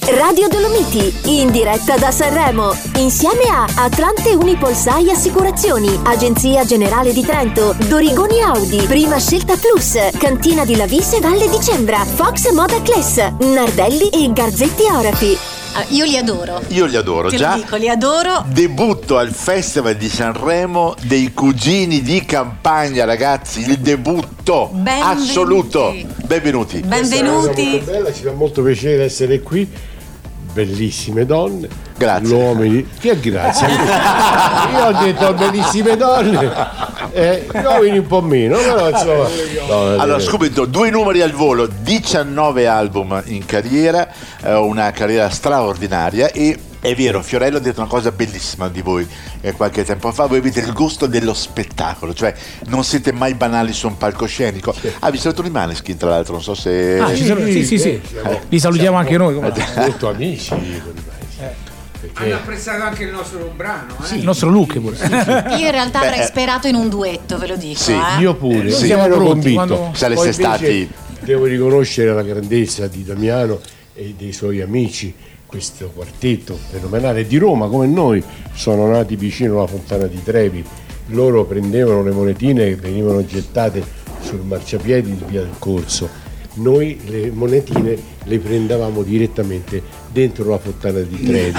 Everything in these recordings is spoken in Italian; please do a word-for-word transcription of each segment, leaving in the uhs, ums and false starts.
Radio Dolomiti, in diretta da Sanremo, insieme a Atlante Unipolsai Assicurazioni, Agenzia Generale di Trento, Dorigoni Audi, Prima Scelta Plus, Cantina di Lavise Valle di Cembra, Fox Moda Class, Nardelli e Garzetti Orafi. Ah, io li adoro. Io li adoro, Te già. Lo dico, li adoro. Debutto al Festival di Sanremo dei Cugini di Campagna, ragazzi. Il debutto Benvenuti. assoluto. Benvenuti. Benvenuti. Molto bella, ci fa molto piacere essere qui. Bellissime donne. Grazie. Uomini. Che grazie. Io ho detto bellissime donne. Eh, gli uomini un po' meno, però insomma. No, Allora, eh, subito, due numeri al volo, diciannove album in carriera, eh, una carriera straordinaria e è vero, Fiorello ha detto una cosa bellissima di voi eh, qualche tempo fa, voi avete il gusto dello spettacolo, cioè non siete mai banali su un palcoscenico. Ah, vi saluto i Maneskin, tra l'altro, non so se... Ah, ci sono, sì, sì, sì. siamo- Li salutiamo anche noi. come no. molto amici con i Maneskin. Hanno apprezzato anche il nostro brano, eh? Il nostro look pure. Io in realtà Beh, avrei eh. sperato in un duetto, ve lo dico. Sì, eh. Io pure, Sì. siamo Siamo pronti, convinto. quando- Sareste Poi invece stati... Devo riconoscere la grandezza di Damiano e dei suoi amici, questo quartetto fenomenale di Roma come noi, sono nati vicino alla Fontana di Trevi. Loro prendevano le monetine che venivano gettate sul marciapiedi di Via del Corso. Noi le monetine le prendevamo direttamente dentro la Fontana di Trevi.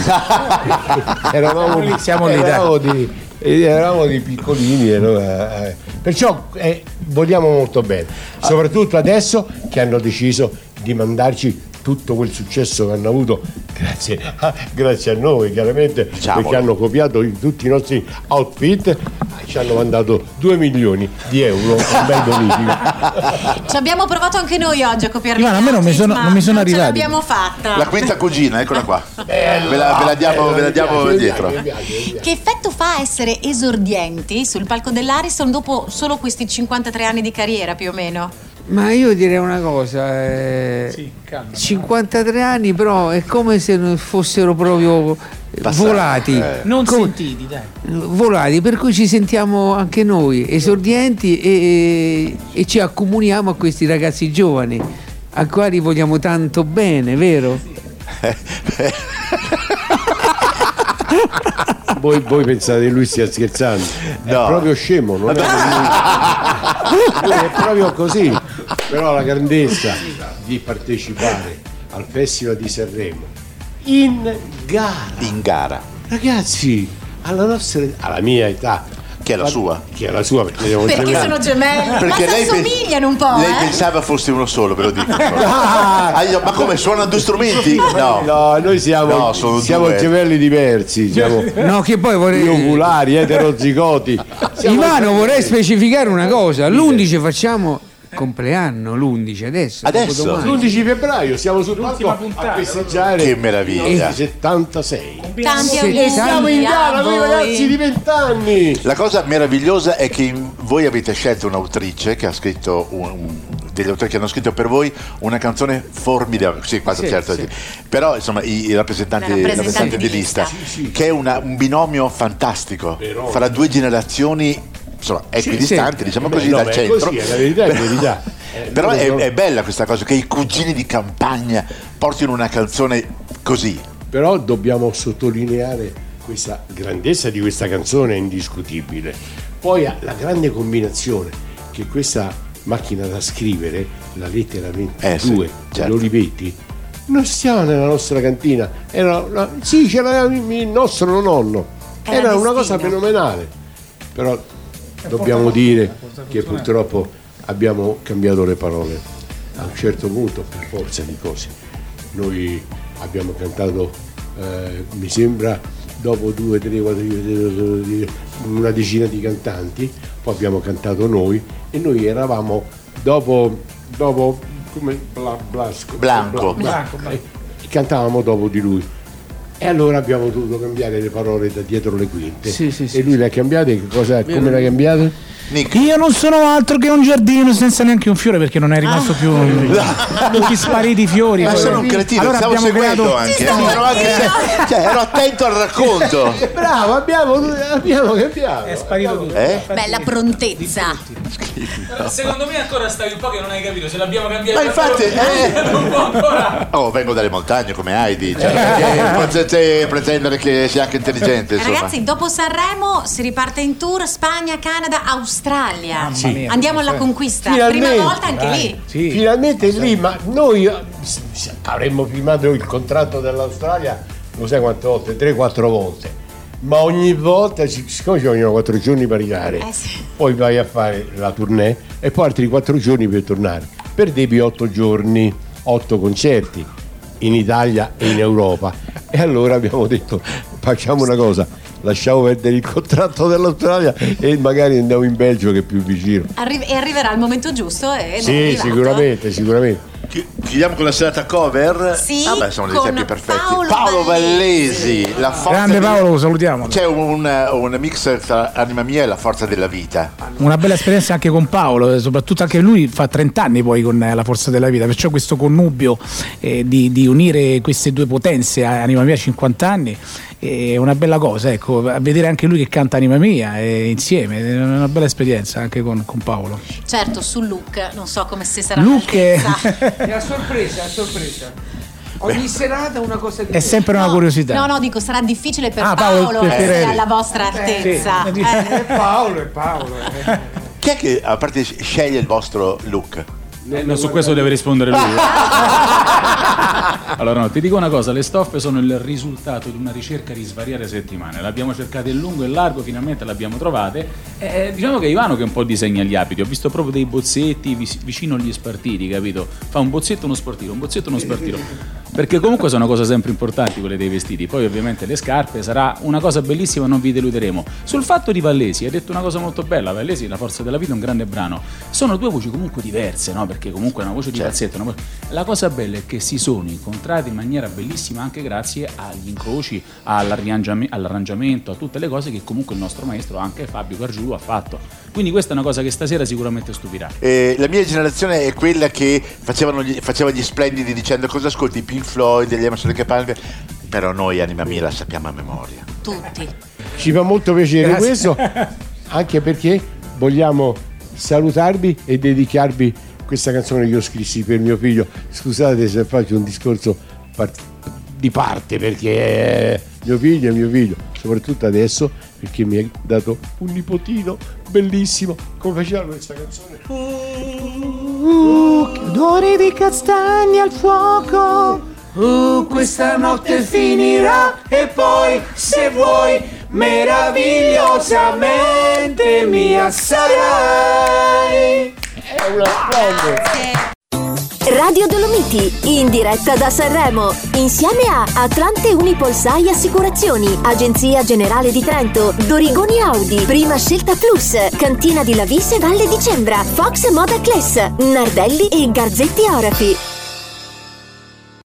eravamo, Lì, siamo lì, eravamo, di, eravamo di piccolini, allora, eh, perciò eh, vogliamo molto bene, soprattutto adesso che hanno deciso di mandarci tutto quel successo che hanno avuto grazie a, grazie a noi, chiaramente, Diciamolo. perché hanno copiato i- tutti i nostri outfit e ci hanno mandato due milioni di euro, un bel bonifico. Ci abbiamo provato anche noi oggi a copiarvi. Ivana, a me non mi sono- ma non mi sono non ce arrivati. l'abbiamo fatta. La quinta cugina, eccola qua. Ve la, ve la diamo, ve la diamo Mi piace, dietro. mi piace, mi piace. Che effetto fa essere esordienti sul palco dell'Ariston dopo solo questi cinquantatré anni di carriera più o meno? Ma io direi una cosa, eh, Sì, calma. cinquantatré anni però è come se non fossero proprio eh, Passati. volati, Non Come- sentiti, dai. volati, per cui ci sentiamo anche noi esordienti e, e ci accomuniamo a questi ragazzi giovani, a quali vogliamo tanto bene, vero? Voi, voi pensate che lui stia scherzando? No. È proprio scemo, non è, lui è proprio così. Però la grandezza di partecipare al Festival di Sanremo in gara, In gara. ragazzi, alla nostra, alla mia età, Che è la sua. che è la sua, perché siamo Perché gemelli. sono gemelli, Perché ma lei, si pe- assomigliano un po', lei eh? pensava fosse uno solo, ve lo dico. Ah, io- ma come, suonano due strumenti? No. No, noi siamo, No, sono siamo due. gemelli diversi, siamo No, che poi vorrei... ovulari, eterozigoti. Siamo Ivano, vorrei gemelli. specificare una cosa, l'undici facciamo compleanno, l'undici adesso. Adesso? dopodomani. l'undici febbraio siamo sul palco a puntata. festeggiare Che meraviglia. i settantasei. Tanti Sì, auguri E siamo in gara a con i voi. ragazzi di vent'anni. La cosa meravigliosa è che in- voi avete scelto un'autrice che ha scritto un, un- degli autori che hanno scritto per voi una canzone formidabile, sì, quasi certo, sì. Però insomma i, i rappresentanti, I rappresentanti rappresentanti di di lista, lista. che è una- un binomio fantastico Però- fra due generazioni insomma equidistanti, sì. diciamo Beh, così, no, dal ma è centro. così, è la verità, è la verità. Eh, Però loro è, sono- è bella questa cosa che i cugini di campagna portino una canzone così. Però dobbiamo sottolineare questa grandezza di questa canzone, è indiscutibile. Poi ha la grande combinazione che questa macchina da scrivere, la lettera ventidue Eh sì, di certo. Olivetti, non stiamo nella nostra cantina, era una- sì, c'era il nostro nonno, Era era una destino. cosa fenomenale. Però dobbiamo dire che purtroppo abbiamo cambiato le parole a un certo punto per forza di cose. Noi abbiamo cantato, eh, mi sembra, dopo due, tre, quattro, una decina di cantanti, poi abbiamo cantato noi e noi eravamo dopo, dopo come Bla- Blasco, Blanco. Bla- Blanco, eh, cantavamo dopo di lui. E allora abbiamo dovuto cambiare le parole da dietro le quinte. Sì, sì, sì, e lui le ha cambiate, che cosa, come le ha cambiate? Nick. Io non sono altro che un giardino senza neanche un fiore, perché non è rimasto più tutti spariti i fiori. Ma sono un cretino, allora stavo abbiamo seguendo creato... anche, ero, anche cioè, ero attento al racconto. Bravo, abbiamo, abbiamo cambiato. È sparito tutto. Eh? Bella prontezza. Secondo me ancora stavi un po' che non hai capito se l'abbiamo cambiato. Ma infatti, eh, un po' ancora. oh, vengo dalle montagne come Heidi, cioè, perché potete pretendere che sia anche intelligente, insomma. Ragazzi, dopo Sanremo si riparte in tour Spagna, Canada, Australia. Mamma mia, Andiamo alla sì. conquista. Finalmente. Prima volta anche Dai, lì. sì. Finalmente lì, ma noi eh, s- s- avremmo firmato il contratto dell'Australia non sai quante volte, tre quattro volte. Ma ogni volta, sic- siccome ci vogliono quattro giorni per arrivare, Eh sì. poi vai a fare la tournée e poi altri quattro giorni per tornare. Perdevi otto giorni, otto concerti in Italia e in Europa. E allora abbiamo detto facciamo una cosa, lasciamo perdere il contratto dell'Australia e magari andiamo in Belgio che è più vicino. Arri- e arriverà il momento giusto. E Sì, arrivato. sicuramente, sicuramente. Chi- Chiudiamo con la serata cover. Sì, Ah, beh, sono dei con tempi perfetti. Paolo Vallesi, la forza Grande di- Paolo, lo salutiamo. C'è un, un mix tra Anima Mia e la forza della vita. Una bella esperienza anche con Paolo, eh, soprattutto anche lui fa trenta anni poi con eh, la forza della vita, perciò questo connubio eh, di, di unire queste due potenze, a Anima Mia cinquanta anni, è una bella cosa, ecco, a vedere anche lui che canta Anima Mia eh, insieme, è una bella esperienza anche con, con Paolo. Certo, sul look, non so come se sarà Look è- all'altezza. È a sorpresa, a sorpresa. Ogni serata una cosa È sempre una No, curiosità. No, no, dico, sarà difficile per Ah, Paolo, Paolo, per essere Ferreri. alla vostra altezza. sì. Eh. È Paolo, è Paolo. eh. Chi è che a parte sceglie il vostro look? Eh, no, su questo deve rispondere lui. Allora, no, ti dico una cosa: le stoffe sono il risultato di una ricerca di svariate settimane. L'abbiamo cercate in lungo e in largo, finalmente le abbiamo trovate. Eh, diciamo che è Ivano che un po' disegna gli abiti. Ho visto proprio dei bozzetti vis- vicino agli spartiti, capito? Fa un bozzetto, uno sportino, un bozzetto, uno spartino. Perché comunque sono cose sempre importanti quelle dei vestiti. Poi, ovviamente, le scarpe sarà una cosa bellissima, non vi deluderemo. Sul fatto di Vallesi, hai detto una cosa molto bella. Vallesi, La forza della vita, è un grande brano. Sono due voci comunque diverse, no? Perché comunque è una voce di falsetto. Una voce... La cosa bella è che si sono incontrati in maniera bellissima anche grazie agli incroci, all'arrangiam- all'arrangiamento, a tutte le cose che comunque il nostro maestro, anche Fabio Gargiulo, ha fatto. Quindi questa è una cosa che stasera sicuramente stupirà. Eh, la mia generazione è quella che facevano gli, faceva gli splendidi dicendo cosa ascolti, Pink Floyd, gli Emerson Lake and Palmer, però noi Anima Mia la sappiamo a memoria. Tutti. Ci fa molto piacere Grazie. questo, anche perché vogliamo salutarvi e dedicarvi questa canzone che io scrissi per mio figlio. Scusate se faccio un discorso part- di parte, perché è mio figlio è mio figlio, soprattutto adesso perché mi ha dato un nipotino bellissimo. Come faceva questa canzone? Uh, che odore di castagne al fuoco. Uh, questa notte finirà e poi, se vuoi, meravigliosamente mia sarai. È una splendida. Radio Dolomiti, in diretta da Sanremo, insieme a Atlante Unipolsai Assicurazioni, Agenzia Generale di Trento, Dorigoni Audi, Prima Scelta Plus, Cantina di Lavise Valle di Cembra, Fox Moda Class, Nardelli e Garzetti Orafi.